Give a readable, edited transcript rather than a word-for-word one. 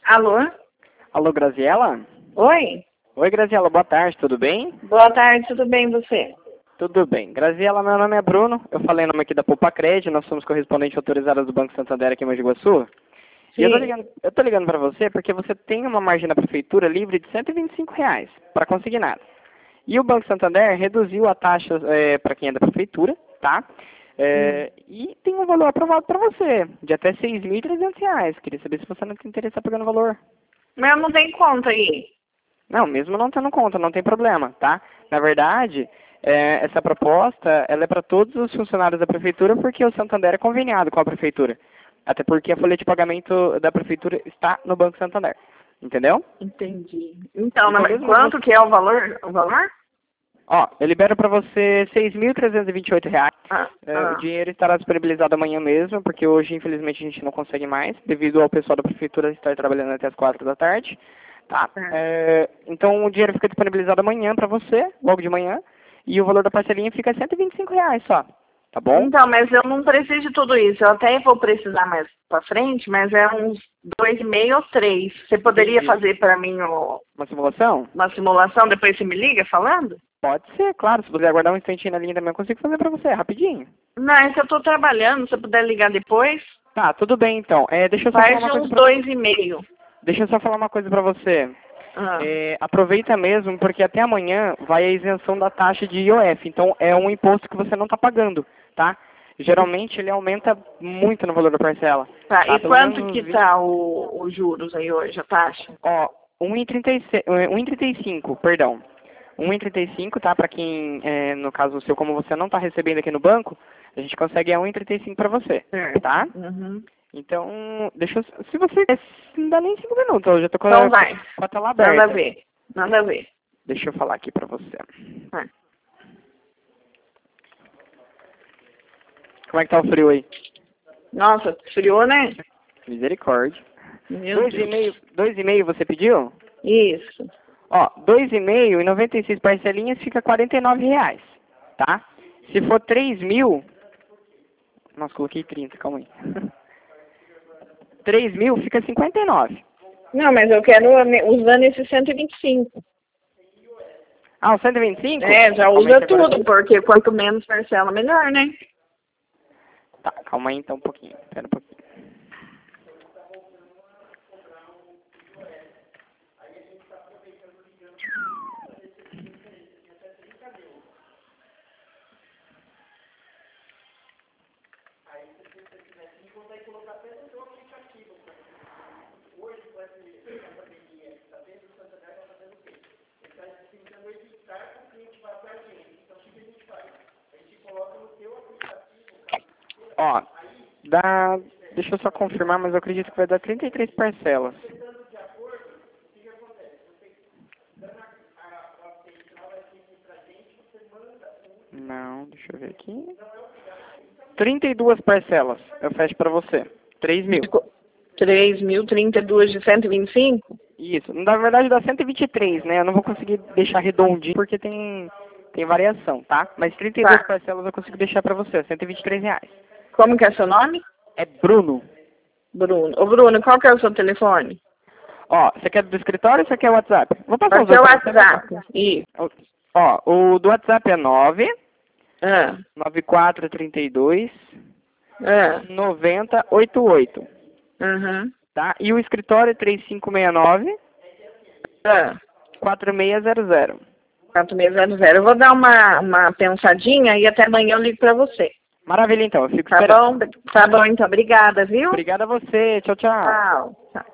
Alô? Alô, Graziela? Oi? Oi, Graziela, boa tarde, tudo bem? Boa tarde, tudo bem e você? Tudo bem. Graziela, meu nome é Bruno, eu falei o nome aqui da Poupa Cred, nós somos correspondente autorizada do Banco Santander aqui em Mogi Guaçu. Sim. E eu tô ligando para você porque você tem uma margem na prefeitura livre de R$ 125 para consignado. E o Banco Santander reduziu a taxa para quem é da prefeitura, tá? E tem um valor aprovado para você, de até R$ 6.300. Queria saber se você não tem interesse em pegar no valor. Mas eu não tenho conta aí. Não, mesmo não tendo conta, não tem problema, tá? Na verdade, essa proposta ela é para todos os funcionários da prefeitura porque o Santander é conveniado com a prefeitura. Até porque a folha de pagamento da prefeitura está no Banco Santander. Entendeu? Entendi. Então, Então, mas mesmo quanto você- que é o valor? O valor? Ó, eu libero para você R$ 6.328. O Ah. dinheiro estará disponibilizado amanhã mesmo, porque hoje, infelizmente, a gente não consegue mais, devido ao pessoal da prefeitura estar trabalhando até as 4 da tarde. Tá? Então, o dinheiro fica disponibilizado amanhã para você, logo de manhã, e o valor da parcelinha fica R$ 125 só. Tá bom? Então, mas eu não preciso de tudo isso. Eu até vou precisar mais pra frente, mas é uns 2,5 ou 3. Você poderia Entendi. fazer pra mim Uma simulação? uma simulação, depois você me liga falando? Pode ser, claro. Se você aguardar um instantinho na linha também, eu consigo fazer para você, rapidinho. Não, é que eu tô trabalhando, se você puder ligar depois, Tá, tudo bem então. Deixa eu só falar faz uma coisa uns pra... 2,5. Deixa eu só falar uma coisa pra você. Ah. Aproveita mesmo, porque até amanhã vai a isenção da taxa de IOF. Então, é um imposto que você não está pagando, tá? Geralmente, ele aumenta muito no valor da parcela. Tá, e Pelo quanto menos que 20. tá os juros aí hoje, a taxa? Ó, 1,35, perdão. 1,35, tá? Para quem, no caso o seu, como você não está recebendo aqui no banco, a gente consegue a 1,35 para você, Certo. tá? Uhum. Então, deixa eu... Se você... Não dá nem 5 minutos, eu já tô com Então vai. com a tela aberta. Nada a ver. Nada a ver. Deixa eu falar aqui pra você. Vai. Como é que tá o frio aí? Nossa, friou, né? Misericórdia. Meu Deus. 2,5 você pediu? Isso. Ó, 2,5 e 96 parcelinhas fica R$ 49, tá? Se for 3.000... Nossa, coloquei 30, calma aí. 3.000 fica 59. Não, mas eu quero usando esse 125. Ah, o 125? É, já Calma aí usa que agora- tudo, porque quanto menos parcela, melhor, né? Tá, calma aí então um pouquinho. Espera um pouquinho. Ó, dá... Deixa eu só confirmar, mas eu acredito que vai dar 33 parcelas. Não, deixa eu ver aqui. 32 parcelas, eu fecho pra você. 3.000. 3.032 de 125? Isso, na verdade dá 123, né? Eu não vou conseguir deixar redondinho porque tem variação, tá? Mas 32 Tá. parcelas eu consigo deixar pra você, R$ 123. Como que é seu nome? É Bruno. Bruno. Ô, Bruno, qual que é o seu telefone? Ó, você quer do escritório ou você quer o WhatsApp? Vou passar Vai os ser o dois pra você, WhatsApp. Isso. Ó, o do WhatsApp é 9 Ah, 9432 ah, 9088, uhum. tá? E o escritório é 3569 Ah, 4600. 4600. Eu vou dar uma pensadinha e até amanhã eu ligo pra você. Maravilha, então. Eu fico Tá esperando. bom? Tá bom, então. Obrigada, viu? Obrigado a você. Tchau, tchau. Tchau. Tchau.